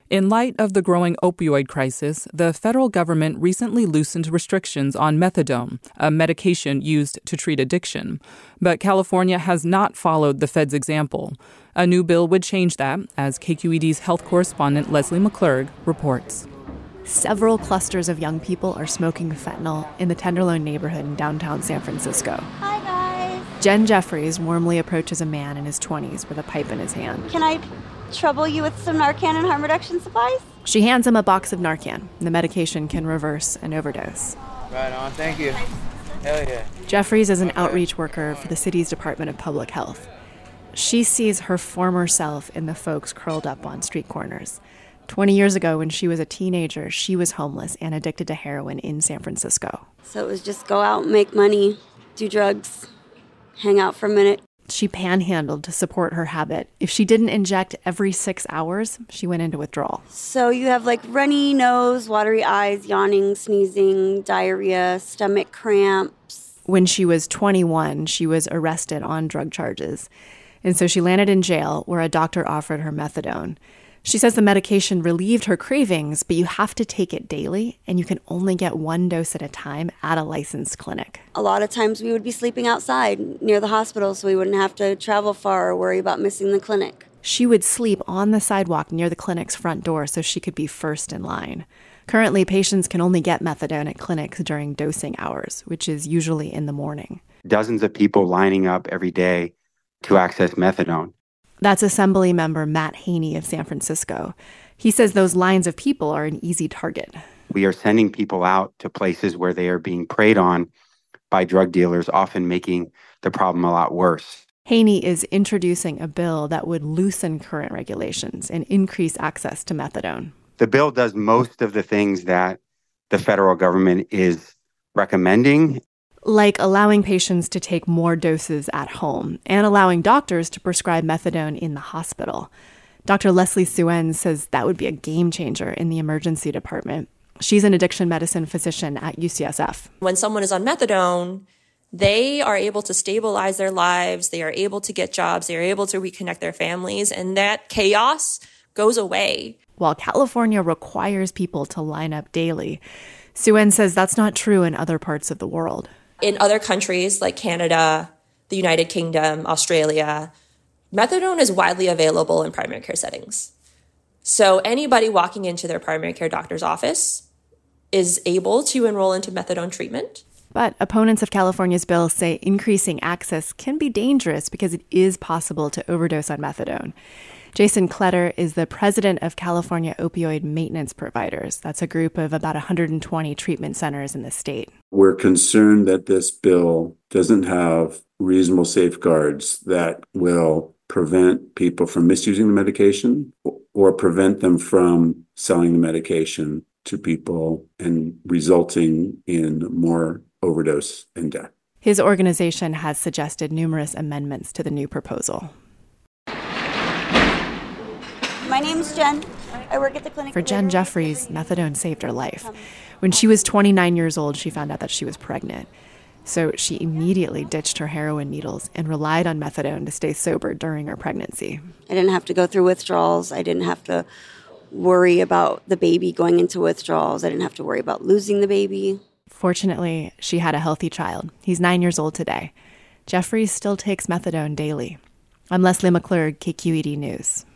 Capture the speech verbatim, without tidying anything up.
In light of the growing opioid crisis, the federal government recently loosened restrictions on methadone, a medication used to treat addiction. But California has not followed the Fed's example. A new bill would change that, as K Q E D's health correspondent Leslie McClurg reports. Several clusters of young people are smoking fentanyl in the Tenderloin neighborhood in downtown San Francisco. Hi, guys. Jen Jeffries warmly approaches a man in his twenties with a pipe in his hand. Can I trouble you with some Narcan and harm reduction supplies? She hands him a box of Narcan. The medication can reverse an overdose. Right on, thank you. Hell yeah. Jeffries is an outreach worker for the city's Department of Public Health. She sees her former self in the folks curled up on street corners. twenty years ago, when she was a teenager, she was homeless and addicted to heroin in San Francisco. So it was just go out, make money, do drugs, hang out for a minute. She panhandled to support her habit. If she didn't inject every six hours, she went into withdrawal. So you have like runny nose, watery eyes, yawning, sneezing, diarrhea, stomach cramps. When she was twenty-one, she was arrested on drug charges. And so she landed in jail where a doctor offered her methadone. She says the medication relieved her cravings, but you have to take it daily, and you can only get one dose at a time at a licensed clinic. A lot of times we would be sleeping outside near the hospital so we wouldn't have to travel far or worry about missing the clinic. She would sleep on the sidewalk near the clinic's front door so she could be first in line. Currently, patients can only get methadone at clinics during dosing hours, which is usually in the morning. Dozens of people lining up every day to access methadone. That's Assembly member Matt Haney of San Francisco. He says those lines of people are an easy target. We are sending people out to places where they are being preyed on by drug dealers, often making the problem a lot worse. Haney is introducing a bill that would loosen current regulations and increase access to methadone. The bill does most of the things that the federal government is recommending, like allowing patients to take more doses at home and allowing doctors to prescribe methadone in the hospital. Doctor Leslie Suen says that would be a game changer in the emergency department. She's an addiction medicine physician at U C S F. When someone is on methadone, they are able to stabilize their lives, they are able to get jobs, they are able to reconnect their families, and that chaos goes away. While California requires people to line up daily, Suen says that's not true in other parts of the world. In other countries like Canada, the United Kingdom, Australia, methadone is widely available in primary care settings. So anybody walking into their primary care doctor's office is able to enroll into methadone treatment. But opponents of California's bill say increasing access can be dangerous because it is possible to overdose on methadone. Jason Kletter is the president of California Opioid Maintenance Providers. That's a group of about one hundred twenty treatment centers in the state. We're concerned that this bill doesn't have reasonable safeguards that will prevent people from misusing the medication or prevent them from selling the medication to people and resulting in more overdose and death. His organization has suggested numerous amendments to the new proposal. My name's Jen. I work at the clinic. For Jen Jeffries, methadone saved her life. When she was twenty-nine years old, she found out that she was pregnant. So she immediately ditched her heroin needles and relied on methadone to stay sober during her pregnancy. I didn't have to go through withdrawals. I didn't have to worry about the baby going into withdrawals. I didn't have to worry about losing the baby. Fortunately, she had a healthy child. He's nine years old today. Jeffries still takes methadone daily. I'm Leslie McClurg, K Q E D News.